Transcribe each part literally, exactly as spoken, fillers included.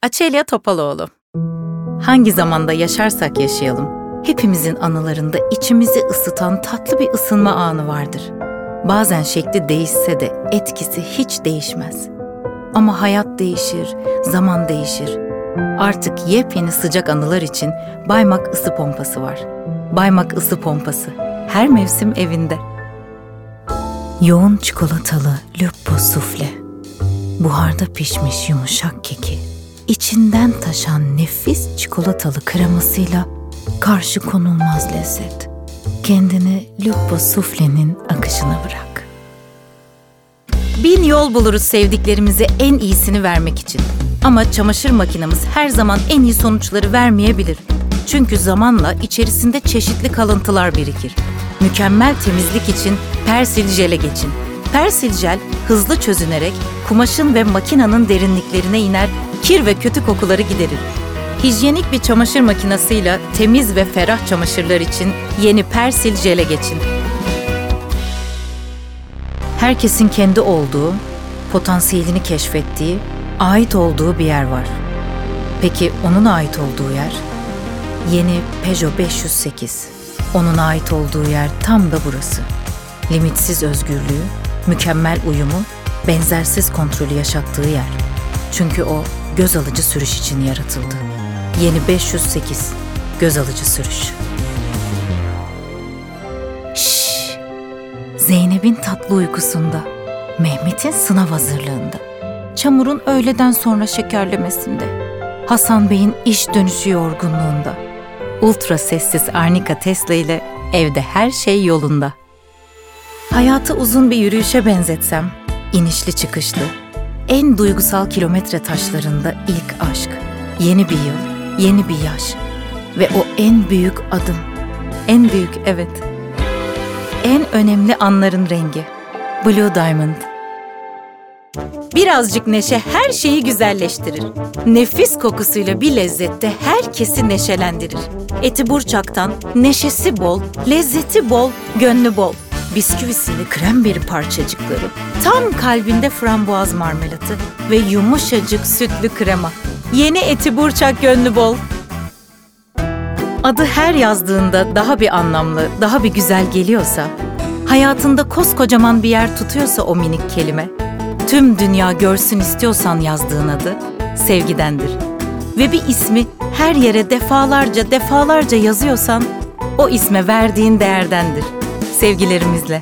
Açelya Topaloğlu. Hangi zamanda yaşarsak yaşayalım, hepimizin anılarında içimizi ısıtan tatlı bir ısınma anı vardır. Bazen şekli değişse de etkisi hiç değişmez. Ama hayat değişir, zaman değişir. Artık yepyeni sıcak anılar için Baymak ısı pompası var. Baymak ısı pompası, her mevsim evinde. Yoğun çikolatalı lupo sufle, buharda pişmiş yumuşak keki, içinden taşan nefis çikolatalı kremasıyla karşı konulmaz lezzet. Kendini lupo suflenin akışına bırak. Bin yol buluruz sevdiklerimize en iyisini vermek için. Ama çamaşır makinemiz her zaman en iyi sonuçları vermeyebilir. Çünkü zamanla içerisinde çeşitli kalıntılar birikir. Mükemmel temizlik için Persil Jel'e geçin. Persil Jel hızlı çözünerek kumaşın ve makinenin derinliklerine iner, kir ve kötü kokuları giderir. Hijyenik bir çamaşır makinesiyle temiz ve ferah çamaşırlar için yeni Persil Jel'e geçin. Herkesin kendi olduğu, potansiyelini keşfettiği, ait olduğu bir yer var. Peki onun ait olduğu yer? Yeni Peugeot beş yüz sekiz. Onun ait olduğu yer tam da burası. Limitsiz özgürlüğü, mükemmel uyumu, benzersiz kontrolü yaşattığı yer. Çünkü o göz alıcı sürüş için yaratıldı. Yeni beş yüz sekiz, göz alıcı sürüş. Şşş! Zeynep'in tatlı uykusunda, Mehmet'in sınav hazırlığında, Çamur'un öğleden sonra şekerlemesinde, Hasan Bey'in iş dönüşü yorgunluğunda, ultra sessiz Arnika Tesla ile evde her şey yolunda. Hayatı uzun bir yürüyüşe benzetsem, inişli çıkışlı, en duygusal kilometre taşlarında ilk aşk, yeni bir yıl, yeni bir yaş ve o en büyük adım, en büyük evet, en önemli anların rengi, Blue Diamond. Birazcık neşe her şeyi güzelleştirir. Nefis kokusuyla bir lezzette herkesi neşelendirir. Eti burçaktan, neşesi bol, lezzeti bol, gönlü bol. Bisküvisiyle kremberi parçacıkları, tam kalbinde frambuaz marmelatı ve yumuşacık sütlü krema. Yeni Eti Burçak gönlü bol. Adı her yazdığında daha bir anlamlı, daha bir güzel geliyorsa, hayatında koskocaman bir yer tutuyorsa o minik kelime, tüm dünya görsün istiyorsan yazdığın adı sevgidendir. Ve bir ismi her yere defalarca defalarca yazıyorsan, o isme verdiğin değerdendir. Sevgilerimizle.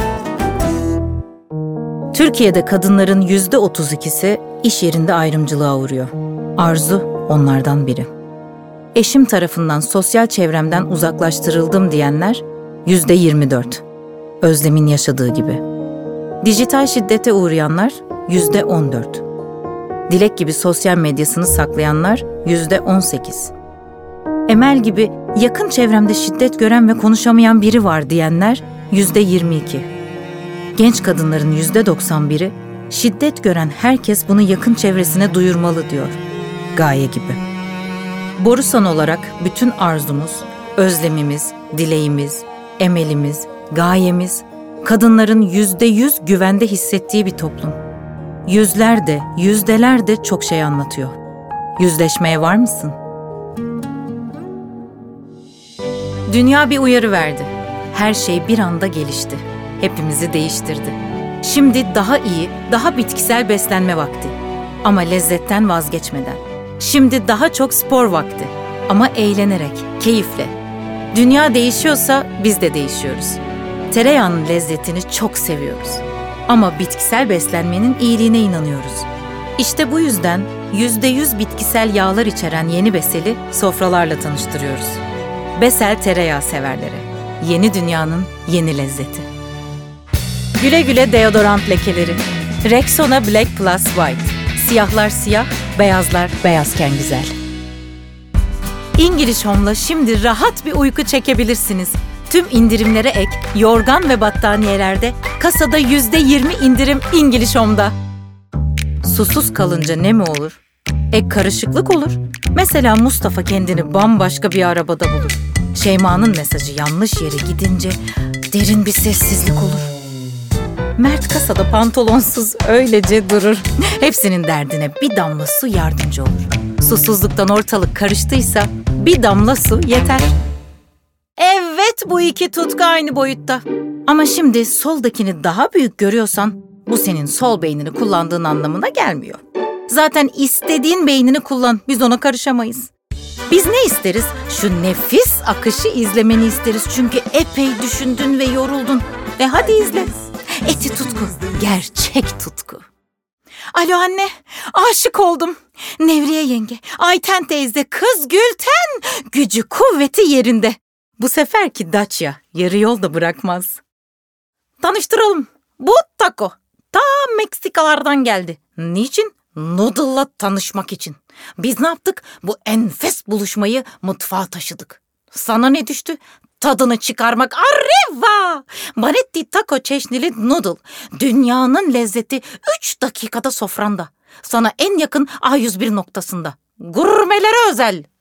Türkiye'de kadınların yüzde otuz ikisi iş yerinde ayrımcılığa uğruyor. Arzu onlardan biri. Eşim tarafından sosyal çevremden uzaklaştırıldım diyenler yüzde yirmi dört. Özlem'in yaşadığı gibi. Dijital şiddete uğrayanlar yüzde on dört. Dilek gibi sosyal medyasını saklayanlar yüzde on sekiz. Emel gibi yakın çevremde şiddet gören ve konuşamayan biri var diyenler yüzde yirmi iki. Genç kadınların yüzde doksan biri şiddet gören herkes bunu yakın çevresine duyurmalı diyor. Gaye gibi. Borusan olarak bütün arzumuz, özlemimiz, dileğimiz, emelimiz, gayemiz, kadınların yüzde yüz güvende hissettiği bir toplum. Yüzler de, yüzdeler de çok şey anlatıyor. Yüzleşmeye var mısın? Dünya bir uyarı verdi. Her şey bir anda gelişti. Hepimizi değiştirdi. Şimdi daha iyi, daha bitkisel beslenme vakti. Ama lezzetten vazgeçmeden. Şimdi daha çok spor vakti. Ama eğlenerek, keyifle. Dünya değişiyorsa biz de değişiyoruz. Tereyağının lezzetini çok seviyoruz. Ama bitkisel beslenmenin iyiliğine inanıyoruz. İşte bu yüzden yüzde yüz bitkisel yağlar içeren Yeni Besel'i sofralarla tanıştırıyoruz. Besel tereyağı severlere. Yeni dünyanın yeni lezzeti. Güle güle deodorant lekeleri. Rexona Black Plus White. Siyahlar siyah, beyazlar beyazken güzel. English Home'la şimdi rahat bir uyku çekebilirsiniz. Tüm indirimlere ek, yorgan ve battaniyelerde kasada yüzde yirmi indirim English Home'da. Susuz kalınca ne mi olur? Ek karışıklık olur. Mesela Mustafa kendini bambaşka bir arabada bulur. Şeyma'nın mesajı yanlış yere gidince derin bir sessizlik olur. Mert kasada pantolonsuz öylece durur. Hepsinin derdine bir damla su yardımcı olur. Susuzluktan ortalık karıştıysa bir damla su yeter. Evet, bu iki tutku aynı boyutta. Ama şimdi soldakini daha büyük görüyorsan bu senin sol beynini kullandığın anlamına gelmiyor. Zaten istediğin beynini kullan, biz ona karışamayız. Biz ne isteriz? Şu nefis akışı izlemeni isteriz. Çünkü epey düşündün ve yoruldun. Ve hadi izle. Eti tutku, gerçek tutku. Alo anne, aşık oldum. Nevriye yenge, Ayten teyze, kız Gülten, gücü kuvveti yerinde. Bu seferki Dacia yarı yolda bırakmaz. Tanıştıralım, bu Taco. Ta Meksikalardan geldi. Niçin? Noodle'la tanışmak için. Biz ne yaptık? Bu enfes buluşmayı mutfağa taşıdık. Sana ne düştü? Tadını çıkarmak. Arriva! Banetti taco çeşnili noodle. Dünyanın lezzeti üç dakikada sofranda. Sana en yakın A yüz bir noktasında. Gurmelere özel.